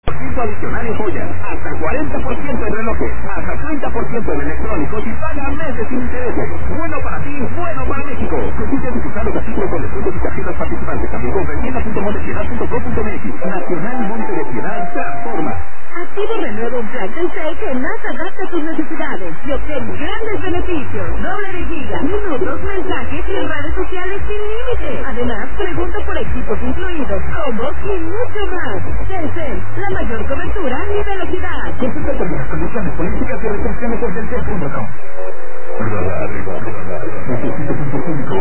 Adicional en joyas, hasta 40% en relojes, hasta 30% en electrónicos y paga meses sin intereses. Bueno para ti, bueno para México. Consulta disfrutar los artículos con descuentos y tarjetas participantes. También compra en tienda.montepiedrad.com.mx. Nacional Monte de Piedad transforma. Activo renueva un plan Telcel que más adapta a tus necesidades y obtén grandes beneficios. Doble de giga, minutos, mensajes y redes sociales sin límite. Además, pregunta por equipos incluidos, combos y mucho más. Telcel, la mayor cobertura y velocidad. Consulta con las condiciones políticas y restricciones en telcel.com.